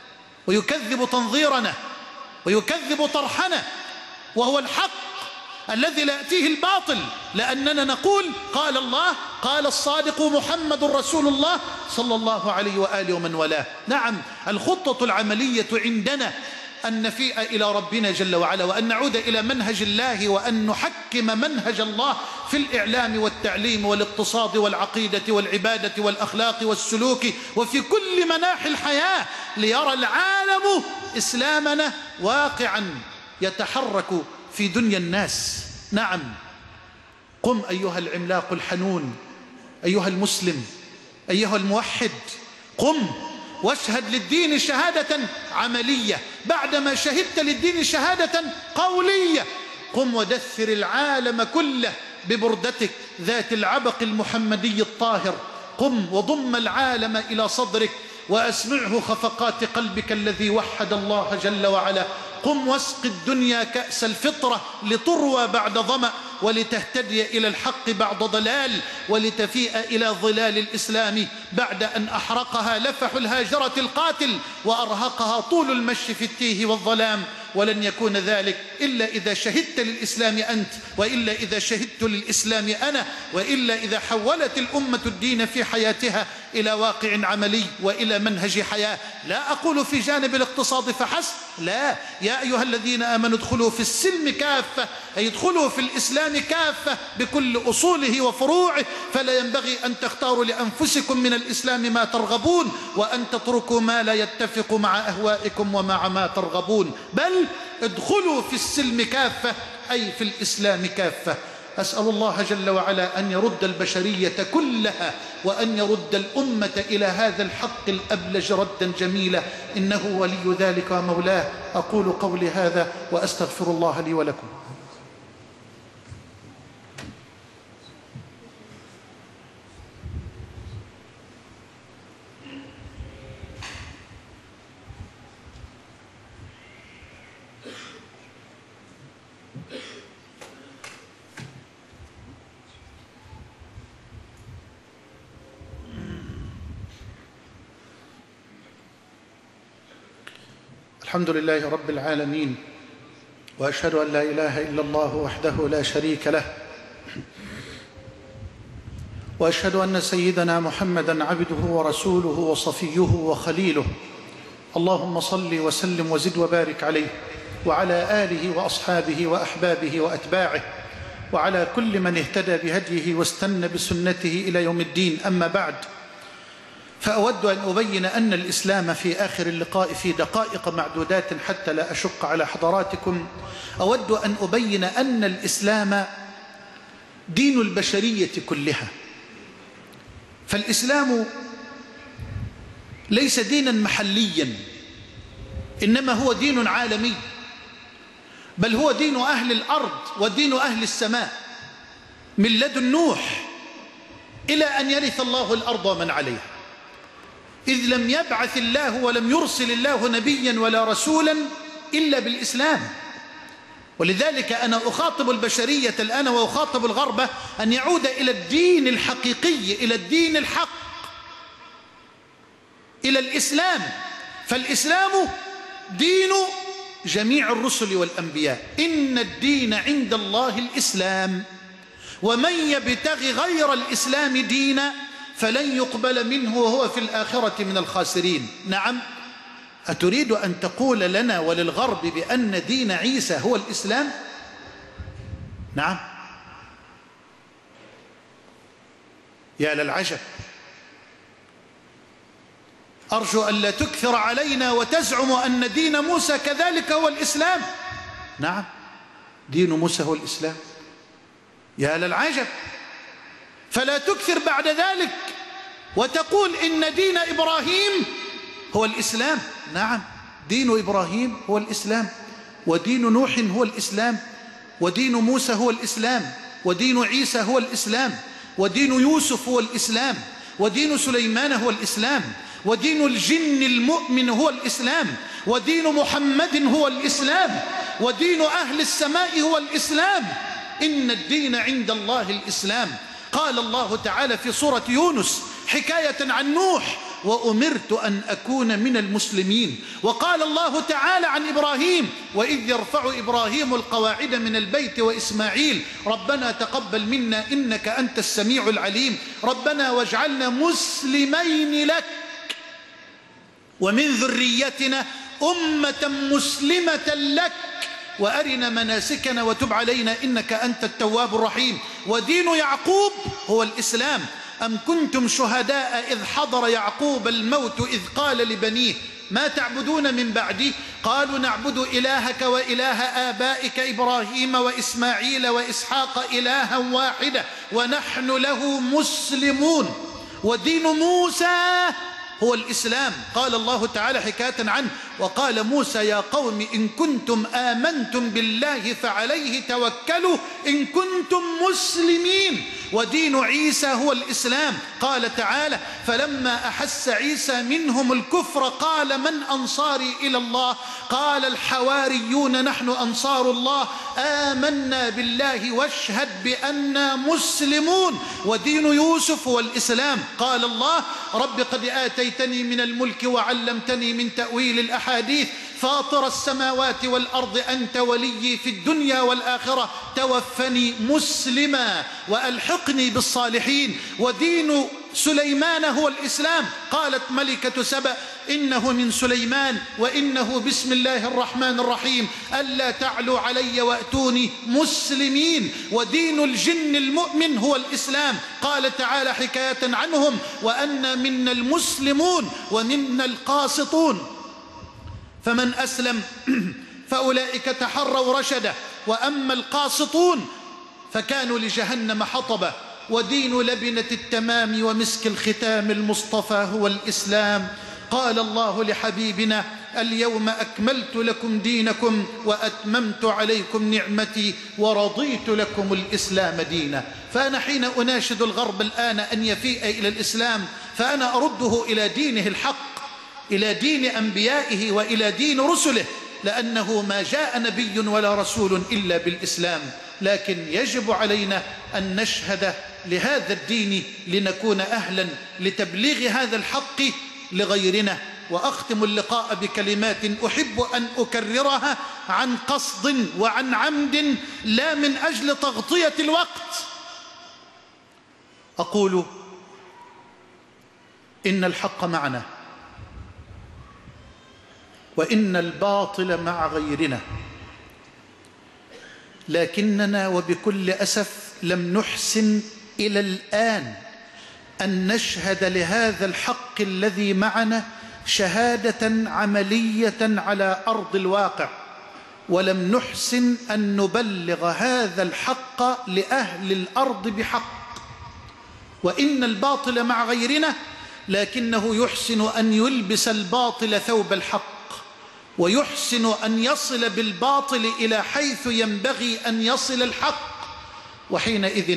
ويكذب تنظيرنا ويكذب طرحنا، وهو الحق الذي لا يأتيه الباطل، لأننا نقول: قال الله، قال الصادق محمد رسول الله صلى الله عليه وآله ومن والاه. نعم، الخطة العملية عندنا أن نفيء إلى ربنا جل وعلا وأن نعود إلى منهج الله وأن نحكم منهج الله في الإعلام والتعليم والاقتصاد والعقيدة والعبادة والأخلاق والسلوك وفي كل مناحي الحياة، ليرى العالم إسلامنا واقعا يتحرك في دنيا الناس. نعم، قم أيها العملاق الحنون، أيها المسلم، أيها الموحد، قم واشهد للدين شهادة عملية بعدما شهدت للدين شهادة قولية. قم ودثر العالم كله ببردتك ذات العبق المحمدي الطاهر. قم وضم العالم إلى صدرك وأسمعه خفقات قلبك الذي وحد الله جل وعلا. قم واسق الدنيا كأس الفطرة لتروى بعد ظمأ ولتهتدي إلى الحق بعد ضلال ولتفيء إلى ظلال الإسلام بعد أن أحرقها لفح الهاجرة القاتل وأرهقها طول المشي في التيه والظلام. ولن يكون ذلك إلا إذا شهدت للإسلام أنت، وإلا إذا شهدت للإسلام أنا، وإلا إذا حولت الأمة الدين في حياتها إلى واقع عملي وإلى منهج حياة. لا أقول في جانب الاقتصاد فحسب، لا، يا أيها الذين آمنوا ادخلوا في السلم كافة، أي ادخلوا في الإسلام كافة بكل أصوله وفروعه. فلا ينبغي أن تختاروا لأنفسكم من الإسلام ما ترغبون وأن تتركوا ما لا يتفق مع أهوائكم ومع ما ترغبون، بل ادخلوا في السلم كافة أي في الإسلام كافة. أسأل الله جل وعلا أن يرد البشرية كلها وأن يرد الأمة إلى هذا الحق الأبلج ردا جميلا، إنه ولي ذلك ومولاه. أقول قولي هذا وأستغفر الله لي ولكم. الحمد لله رب العالمين، وأشهد أن لا إله إلا الله وحده لا شريك له، وأشهد أن سيدنا محمدًا عبده ورسوله وصفيه وخليله. اللهم صل وسلم وزد وبارك عليه وعلى آله وأصحابه وأحبابه وأتباعه وعلى كل من اهتدى بهديه واستنى بسنته إلى يوم الدين. أما بعد، فأود أن أبين أن الإسلام في آخر اللقاء في دقائق معدودات حتى لا أشق على حضراتكم، أود أن أبين أن الإسلام دين البشرية كلها. فالإسلام ليس دينا محليا، إنما هو دين عالمي، بل هو دين أهل الأرض ودين أهل السماء من لدن نوح إلى أن يرث الله الأرض ومن عليها، إذ لم يبعث الله ولم يرسل الله نبيا ولا رسولا إلا بالإسلام. ولذلك أنا أخاطب البشرية الآن وأخاطب الغرب أن يعود إلى الدين الحقيقي، إلى الدين الحق، إلى الإسلام. فالإسلام دين جميع الرسل والأنبياء، إن الدين عند الله الإسلام، ومن يبتغي غير الإسلام دينا فلن يقبل منه وهو في الآخرة من الخاسرين. نعم، أتريد أن تقول لنا وللغرب بأن دين عيسى هو الإسلام؟ نعم، يا للعجب. أرجو أن لا تكثر علينا وتزعم أن دين موسى كذلك هو الإسلام. نعم، دين موسى هو الإسلام، يا للعجب. فلا تكثر بعد ذلك وتقول إن دين إبراهيم هو الإسلام. نعم، دين إبراهيم هو الإسلام، ودين نوح هو الإسلام، ودين موسى هو الإسلام، ودين عيسى هو الإسلام، ودين يوسف هو الإسلام، ودين سليمان هو الإسلام، ودين الجن المؤمن هو الإسلام، ودين محمد هو الإسلام، ودين أهل السماء هو الإسلام. إن الدين عند الله الإسلام. قال الله تعالى في سورة يونس حكاية عن نوح: وأمرت أن أكون من المسلمين. وقال الله تعالى عن إبراهيم: وإذ يرفع إبراهيم القواعد من البيت وإسماعيل ربنا تقبل منا إنك أنت السميع العليم ربنا واجعلنا مسلمين لك ومن ذريتنا أمة مسلمة لك وأرنا مناسكنا وتب علينا إنك أنت التواب الرحيم. ودين يعقوب هو الإسلام. أم كنتم شهداء إذ حضر يعقوب الموت إذ قال لبنيه ما تعبدون من بعدي قالوا نعبد إلهك وإله آبائك إبراهيم وإسماعيل وإسحاق إلها واحدا ونحن له مسلمون. ودين موسى هو الإسلام. قال الله تعالى حكاية عنه: وقال موسى يا قوم إن كنتم آمنتم بالله فعليه توكلوا إن كنتم مسلمين. ودين عيسى هو الإسلام. قال تعالى: فلما أحس عيسى منهم الكفر قال من أنصاري إلى الله قال الحواريون نحن أنصار الله آمنا بالله واشهد بأننا مسلمون. ودين يوسف هو الإسلام. قال الله: رب قد آتيتني من الملك وعلمتني من تأويل الأحاديث فاطر السماوات والأرض أنت ولي في الدنيا والآخرة توفني مسلما وألحقني بالصالحين. ودين سليمان هو الإسلام. قالت ملكة سبأ إنه من سليمان وإنه بسم الله الرحمن الرحيم ألا تعلوا علي وأتوني مسلمين. ودين الجن المؤمن هو الإسلام. قال تعالى حكاية عنهم: وأن منا المسلمون ومنا القاسطون فمن أسلم فأولئك تحروا رشدا وأما القاسطون فكانوا لجهنم حطبا. ودين لبنة التمام ومسك الختام المصطفى هو الإسلام. قال الله لحبيبنا: اليوم أكملت لكم دينكم وأتممت عليكم نعمتي ورضيت لكم الإسلام دينا. فأنا حين أناشد الغرب الآن أن يفيء إلى الإسلام فأنا أرده إلى دينه الحق، إلى دين أنبيائه وإلى دين رسله، لأنه ما جاء نبي ولا رسول إلا بالإسلام. لكن يجب علينا أن نشهد لهذا الدين لنكون أهلا لتبليغ هذا الحق لغيرنا. وأختم اللقاء بكلمات أحب أن أكررها عن قصد وعن عمد لا من أجل تغطية الوقت. أقول: إن الحق معنا وإن الباطل مع غيرنا، لكننا وبكل أسف لم نحسن إلى الآن أن نشهد لهذا الحق الذي معنا شهادة عملية على أرض الواقع، ولم نحسن أن نبلغ هذا الحق لأهل الأرض بحق. وإن الباطل مع غيرنا، لكنه يحسن أن يلبس الباطل ثوب الحق، ويحسن أن يصل بالباطل إلى حيث ينبغي أن يصل الحق، وحينئذ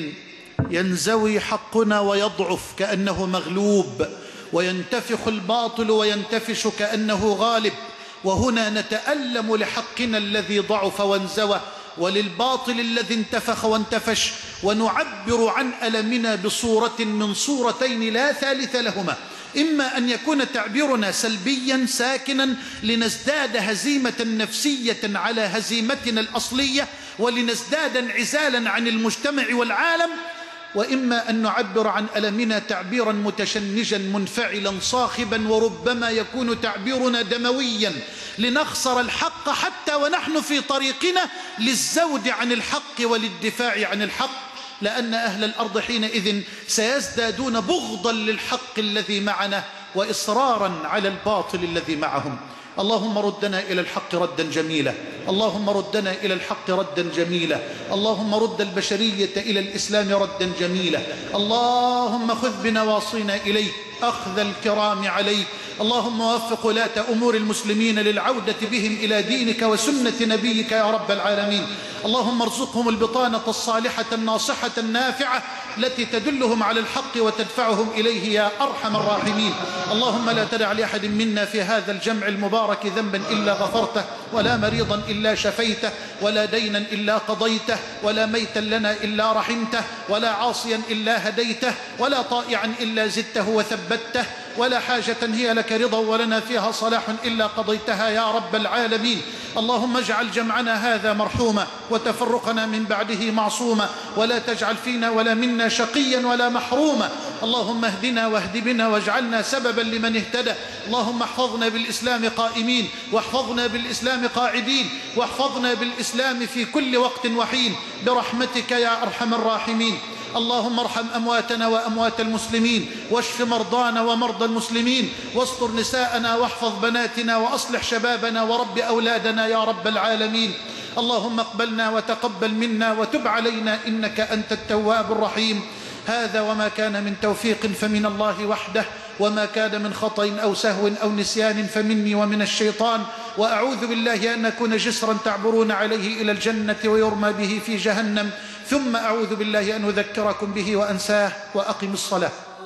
ينزوي حقنا ويضعف كأنه مغلوب، وينتفخ الباطل وينتفش كأنه غالب. وهنا نتألم لحقنا الذي ضعف وانزوى، وللباطل الذي انتفخ وانتفش، ونعبر عن ألمنا بصورة من صورتين لا ثالث لهما: إما أن يكون تعبيرنا سلبيا ساكنا لنزداد هزيمة نفسية على هزيمتنا الأصلية ولنزداد انعزالا عن المجتمع والعالم، وإما أن نعبر عن ألمنا تعبيرا متشنجا منفعلا صاخبا، وربما يكون تعبيرنا دمويا لنخسر الحق حتى ونحن في طريقنا للزود عن الحق وللدفاع عن الحق، لأن أهل الأرض حينئذ سيزدادون بغضا للحق الذي معنا وإصرارا على الباطل الذي معهم. اللهم ردنا إلى الحق ردا جميلا، اللهم ردنا إلى الحق ردا جميلا، اللهم رد البشرية إلى الإسلام ردا جميلا، اللهم خذ بنواصينا إليك أخذ الكرام عليك، اللهم وفق ولاة أمور المسلمين للعودة بهم إلى دينك وسنة نبيك يا رب العالمين، اللهم ارزقهم البطانة الصالحة الناصحة النافعة التي تدلهم على الحق وتدفعهم إليه يا أرحم الراحمين. اللهم لا تدع لأحد منا في هذا الجمع المبارك ذنبا إلا غفرته، ولا مريضا إلا شفيته، ولا دينا إلا قضيته، ولا ميتا لنا إلا رحمته، ولا عاصيا إلا هديته، ولا طائعا إلا زدته وثبته، ولا حاجة هي لك رضا ولنا فيها صلاح إلا قضيتها يا رب العالمين. اللهم اجعل جمعنا هذا مرحوما وتفرقنا من بعده معصوما، ولا تجعل فينا ولا منا شقيا ولا محروما. اللهم اهدنا واهد بنا واجعلنا سببا لمن اهتدى. اللهم احفظنا بالإسلام قائمين، واحفظنا بالإسلام قاعدين، واحفظنا بالإسلام في كل وقت وحين برحمتك يا أرحم الراحمين. اللهم ارحم أمواتنا وأموات المسلمين، واشف مرضانا ومرضى المسلمين، واستر نساءنا واحفظ بناتنا، وأصلح شبابنا ورب أولادنا يا رب العالمين. اللهم اقبلنا وتقبل منا وتب علينا إنك أنت التواب الرحيم. هذا وما كان من توفيق فمن الله وحده، وما كان من خطأ أو سهو أو نسيان فمني ومن الشيطان، وأعوذ بالله أن أكون جسرا تعبرون عليه إلى الجنة ويرمى به في جهنم، ثم أعوذ بالله أن أذكركم به وأنساه. وأقم الصلاة.